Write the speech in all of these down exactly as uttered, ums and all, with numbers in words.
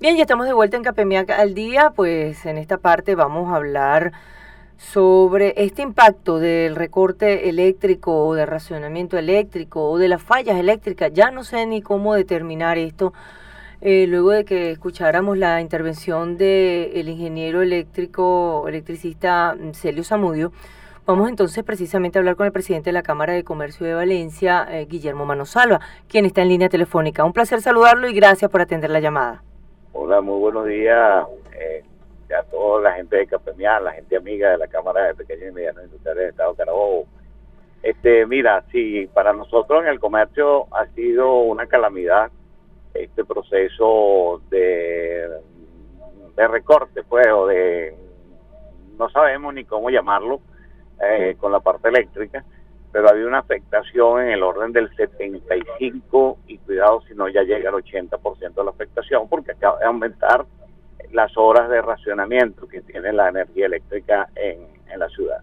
Bien, ya estamos de vuelta en Capemiac al día, pues en esta parte vamos a hablar sobre este impacto del recorte eléctrico o de racionamiento eléctrico o de las fallas eléctricas. Ya no sé ni cómo determinar esto. Eh, luego de que escucháramos la intervención del ingeniero eléctrico, electricista Celio Zamudio, vamos entonces precisamente a hablar con el presidente de la Cámara de Comercio de Valencia, eh, Guillermo Manosalva, quien está en línea telefónica. Un placer saludarlo y gracias por atender la llamada. Hola, muy buenos días eh, a toda la gente de Capemiac, la gente amiga de la Cámara de Pequeños y Medianos Industriales del Estado de Carabobo. Este, mira, sí, para nosotros en el comercio ha sido una calamidad este proceso de, de recorte, pues, o de, no sabemos ni cómo llamarlo, eh, con la parte eléctrica, pero había una afectación en el orden del setenta y cinco y cuidado si no ya llega al ochenta por ciento de la afectación, porque acaba de aumentar las horas de racionamiento que tiene la energía eléctrica en, en la ciudad.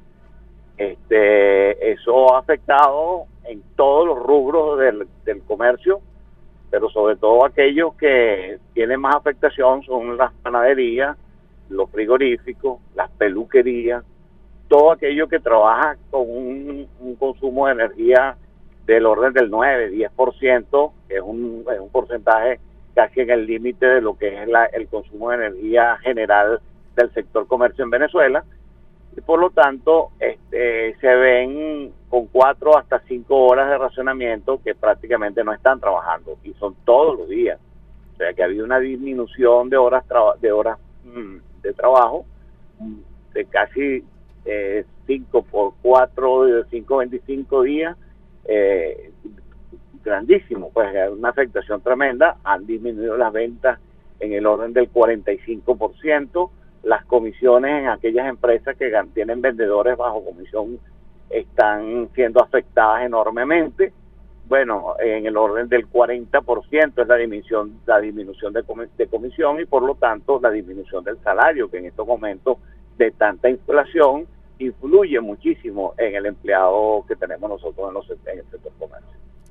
Este, eso ha afectado en todos los rubros del, del comercio, pero sobre todo aquellos que tienen más afectación son las panaderías, los frigoríficos, las peluquerías, todo aquello que trabaja con un, un consumo de energía del orden del nueve, diez por ciento, que es un, es un porcentaje casi en el límite de lo que es la, el consumo de energía general del sector comercio en Venezuela, y por lo tanto este, se ven con cuatro hasta cinco horas de racionamiento que prácticamente no están trabajando, y son todos los días. O sea que había una disminución de horas, de, horas mmm, de trabajo de casi Eh, cinco por cuatro, cinco, veinticinco días, eh, grandísimo, pues una afectación tremenda. Han disminuido las ventas en el orden del cuarenta y cinco por ciento, las comisiones en aquellas empresas que tienen vendedores bajo comisión están siendo afectadas enormemente. Bueno, en el orden del cuarenta por ciento es la disminución, la disminución de, comis de comisión y por lo tanto la disminución del salario, que en estos momentos de tanta inflación influye muchísimo en el empleado que tenemos nosotros en, los, en el sector comercio.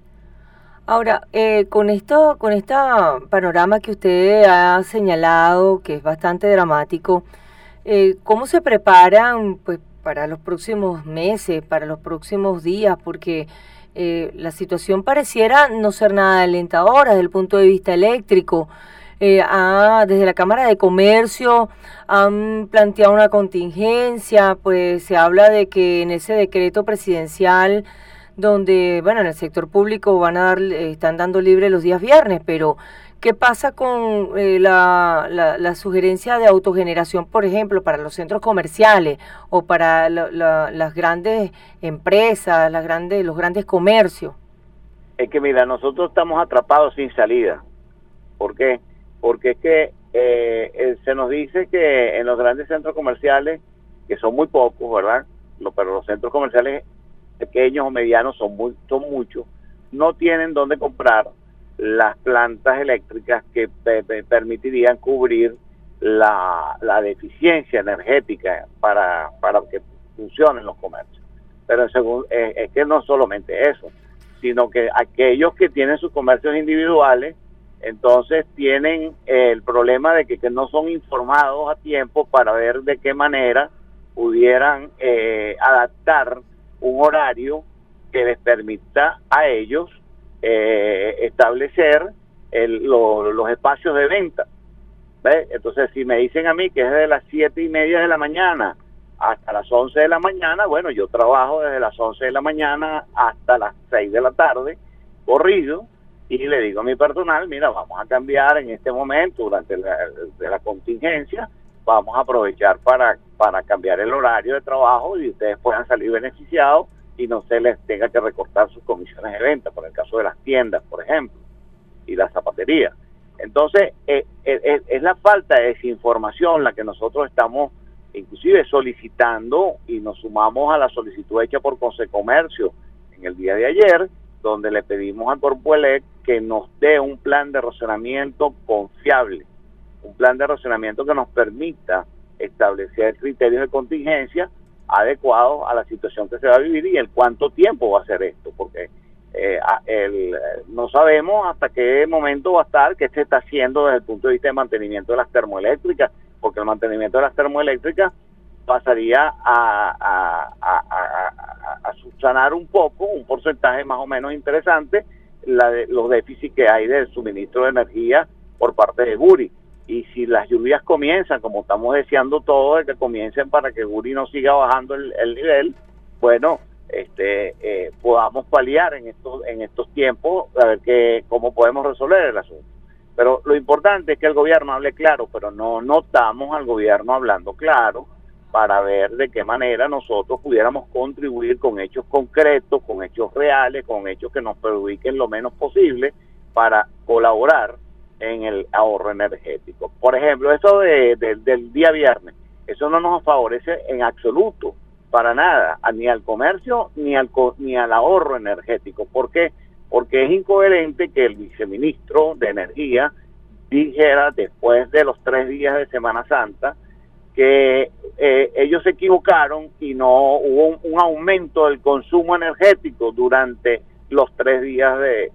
Ahora, eh, con esto, con este panorama que usted ha señalado, que es bastante dramático, eh, ¿cómo se preparan pues para los próximos meses, para los próximos días? Porque eh, la situación pareciera no ser nada alentadora desde el punto de vista eléctrico. Eh, ah, desde la Cámara de Comercio han planteado una contingencia, pues se habla de que en ese decreto presidencial donde, bueno, en el sector público van a dar, están dando libre los días viernes, pero ¿qué pasa con eh, la, la, la sugerencia de autogeneración, por ejemplo, para los centros comerciales o para la, la, las grandes empresas, las grandes, los grandes comercios? Es que mira, nosotros estamos atrapados sin salida. ¿Por qué? Porque es que eh, eh, se nos dice que en los grandes centros comerciales, que son muy pocos, ¿verdad? Lo, pero los centros comerciales pequeños o medianos son, muy, son muchos, no tienen dónde comprar las plantas eléctricas que pe pe permitirían cubrir la, la deficiencia energética para, para que funcionen los comercios. Pero según, eh, es que no solamente eso, sino que aquellos que tienen sus comercios individuales, entonces tienen eh, el problema de que, que no son informados a tiempo para ver de qué manera pudieran eh, adaptar un horario que les permita a ellos eh, establecer el, lo, los espacios de venta. ¿Ves? Entonces, si me dicen a mí que es de las siete y media de la mañana hasta las once de la mañana, bueno, yo trabajo desde las once de la mañana hasta las seis de la tarde, corrido, y le digo a mi personal, mira, vamos a cambiar en este momento, durante la, de la contingencia, vamos a aprovechar para, para cambiar el horario de trabajo y ustedes puedan salir beneficiados y no se les tenga que recortar sus comisiones de venta, por el caso de las tiendas, por ejemplo, y las zapaterías. Entonces, eh, eh, es la falta de desinformación la que nosotros estamos inclusive solicitando, y nos sumamos a la solicitud hecha por Consecomercio en el día de ayer, donde le pedimos a Corpoelec que nos dé un plan de racionamiento confiable, un plan de racionamiento que nos permita establecer criterios de contingencia adecuados a la situación que se va a vivir y el cuánto tiempo va a ser esto, porque eh, el, no sabemos hasta qué momento va a estar, qué se está haciendo desde el punto de vista de mantenimiento de las termoeléctricas, porque el mantenimiento de las termoeléctricas pasaría a, a, a, a, a subsanar un poco, un porcentaje más o menos interesante, la de, los déficits que hay del suministro de energía por parte de Guri. Y si las lluvias comienzan, como estamos deseando todos, de que comiencen para que Guri no siga bajando el, el nivel, bueno, este eh, podamos paliar en estos en estos tiempos, a ver que, cómo podemos resolver el asunto. Pero lo importante es que el gobierno hable claro, pero no notamos al gobierno hablando claro para ver de qué manera nosotros pudiéramos contribuir con hechos concretos, con hechos reales, con hechos que nos perjudiquen lo menos posible para colaborar en el ahorro energético. Por ejemplo, eso de, de, del día viernes, eso no nos favorece en absoluto, para nada, ni al comercio ni al, ni al ahorro energético. ¿Por qué? Porque es incoherente que el viceministro de Energía dijera después de los tres días de Semana Santa que eh, ellos se equivocaron y no hubo un, un aumento del consumo energético durante los tres días de,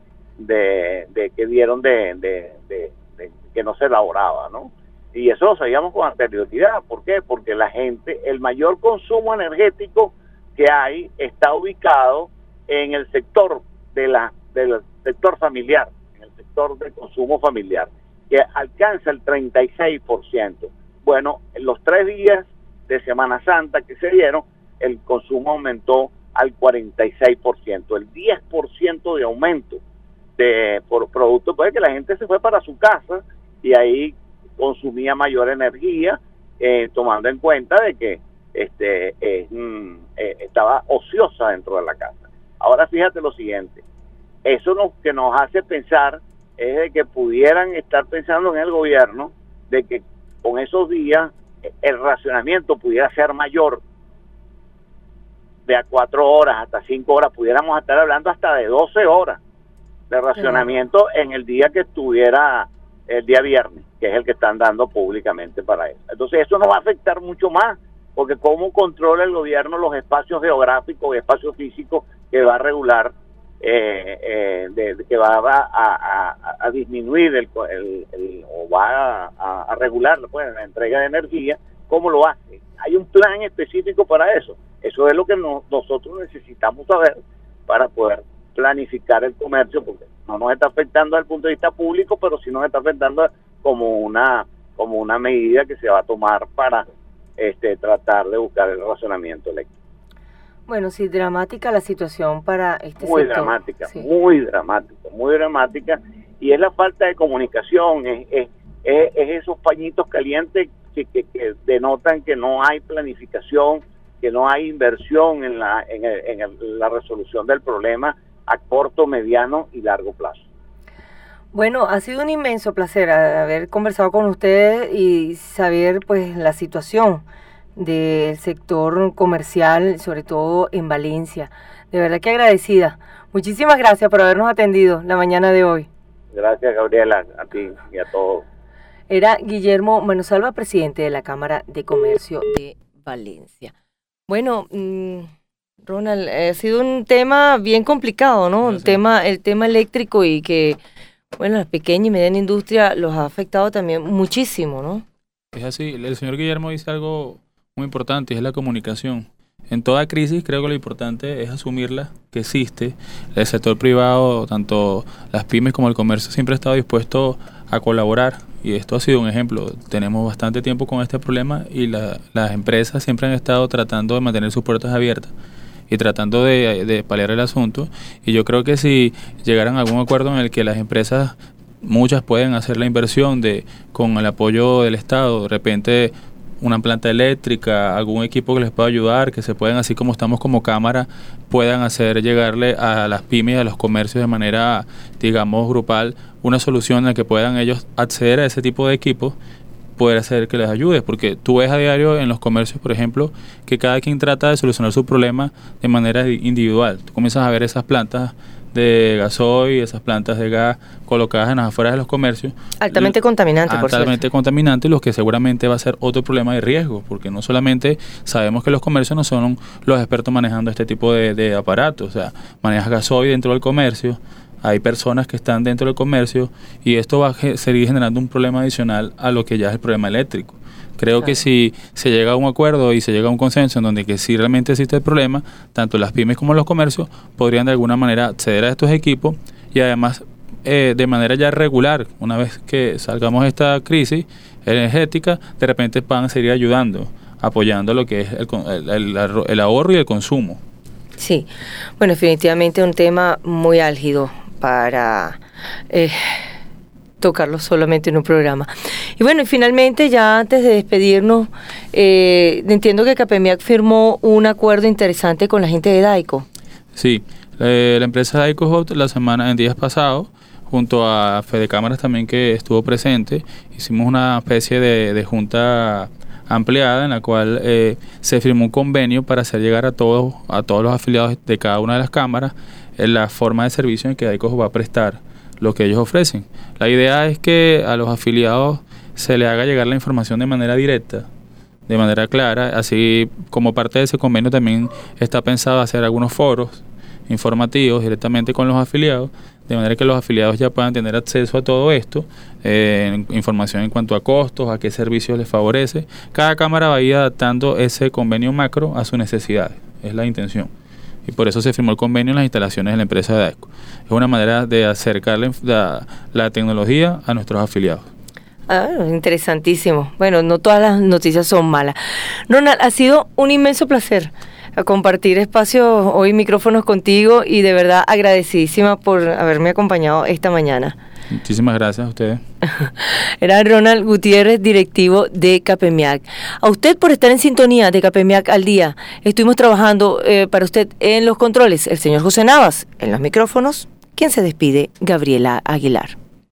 de, de que dieron de, de, de, de que no se elaboraba, ¿no? Y eso lo sabíamos con anterioridad. ¿Por qué? Porque la gente, el mayor consumo energético que hay está ubicado en el sector de la del sector familiar, en el sector del consumo familiar, que alcanza el treinta y seis por ciento. Bueno, en los tres días de Semana Santa que se dieron, el consumo aumentó al cuarenta y seis por ciento, el diez por ciento de aumento de por producto, pues que la gente se fue para su casa y ahí consumía mayor energía, eh, tomando en cuenta de que este eh, mm, eh, estaba ociosa dentro de la casa. Ahora fíjate lo siguiente, eso lo que nos hace pensar es de que pudieran estar pensando en el gobierno de que con esos días el racionamiento pudiera ser mayor, de a cuatro horas hasta cinco horas, pudiéramos estar hablando hasta de doce horas de racionamiento en el día que estuviera el día viernes, que es el que están dando públicamente para eso. Entonces eso nos va a afectar mucho más, porque cómo controla el gobierno los espacios geográficos y espacios físicos que va a regular, eh, eh, de, de, que va a, a, a, a disminuir el, el, el o va a, a regular pues, la entrega de energía, ¿cómo lo hace? Hay un plan específico para eso. Eso es lo que no, nosotros necesitamos saber para poder planificar el comercio, porque no nos está afectando desde el punto de vista público, pero sí nos está afectando como una como una medida que se va a tomar para este tratar de buscar el razonamiento eléctrico. Bueno, sí, dramática la situación para este muy sector. Dramática, sí. muy dramática, muy dramática, y es la falta de comunicación, es, es, es, es esos pañitos calientes que, que, que denotan que no hay planificación, que no hay inversión en la en, el, en el, la resolución del problema a corto, mediano y largo plazo. Bueno, ha sido un inmenso placer haber conversado con ustedes y saber pues la situación del sector comercial, sobre todo en Valencia. De verdad que agradecida. Muchísimas gracias por habernos atendido la mañana de hoy. Gracias, Gabriela, a ti y a todos. Era Guillermo Manosalva, presidente de la Cámara de Comercio de Valencia. Bueno, mmm, Ronald, ha sido un tema bien complicado, ¿no? Un tema, el tema eléctrico y que, bueno, la pequeña y mediana industria los ha afectado también muchísimo, ¿no? Es así, el señor Guillermo dice algo muy importante, y es la comunicación. En toda crisis creo que lo importante es asumirla, que existe. El sector privado, tanto las pymes como el comercio, siempre ha estado dispuesto a colaborar, y esto ha sido un ejemplo. Tenemos bastante tiempo con este problema y la, las empresas siempre han estado tratando de mantener sus puertas abiertas y tratando de, de paliar el asunto, y yo creo que si llegaran a algún acuerdo en el que las empresas, muchas pueden hacer la inversión de con el apoyo del Estado, de repente una planta eléctrica, algún equipo que les pueda ayudar, que se puedan, así como estamos como cámara, puedan hacer llegarle a las pymes y a los comercios de manera, digamos, grupal, una solución en la que puedan ellos acceder a ese tipo de equipos, poder hacer que les ayude, porque tú ves a diario en los comercios, por ejemplo, que cada quien trata de solucionar su problema de manera individual. Tú comienzas a ver esas plantas de gasoil, esas plantas de gas colocadas en las afueras de los comercios. Altamente contaminantes, por cierto. Altamente contaminantes, los que seguramente va a ser otro problema de riesgo, porque no solamente sabemos que los comercios no son los expertos manejando este tipo de, de aparatos, o sea, manejas gasoil dentro del comercio, hay personas que están dentro del comercio y esto va a ge- seguir generando un problema adicional a lo que ya es el problema eléctrico. Creo claro. que si se llega a un acuerdo y se llega a un consenso en donde que si realmente existe el problema, tanto las pymes como los comercios podrían de alguna manera acceder a estos equipos y además eh, de manera ya regular, una vez que salgamos de esta crisis energética, de repente van a seguir ayudando, apoyando lo que es el, el, el, el ahorro y el consumo. Sí, bueno, definitivamente un tema muy álgido para eh, tocarlo solamente en un programa. Y bueno, y finalmente, ya antes de despedirnos, eh, entiendo que Capemiac firmó un acuerdo interesante con la gente de Daico. Sí, eh, la empresa Daico Hot la semana, en días pasados, junto a Fede Cámaras también que estuvo presente, hicimos una especie de, de junta ampliada en la cual eh, se firmó un convenio para hacer llegar a todos a todos los afiliados de cada una de las cámaras en la forma de servicio en que Daico va a prestar lo que ellos ofrecen. La idea es que a los afiliados se les haga llegar la información de manera directa, de manera clara, así como parte de ese convenio también está pensado hacer algunos foros informativos directamente con los afiliados, de manera que los afiliados ya puedan tener acceso a todo esto, eh, información en cuanto a costos, a qué servicios les favorece. Cada cámara va a ir adaptando ese convenio macro a sus necesidades, es la intención. Y por eso se firmó el convenio en las instalaciones de la empresa de Daico. Es una manera de acercar la, la, la tecnología a nuestros afiliados. Ah, interesantísimo. Bueno, no todas las noticias son malas. Ronald, ha sido un inmenso placer compartir espacios hoy, micrófonos contigo, y de verdad agradecidísima por haberme acompañado esta mañana. Muchísimas gracias a ustedes. Era Ronald Gutiérrez, directivo de Capemiac. A usted por estar en sintonía de Capemiac al día. Estuvimos trabajando eh, para usted en los controles, el señor José Navas, en los micrófonos. Quien se despide, Gabriela Aguilar.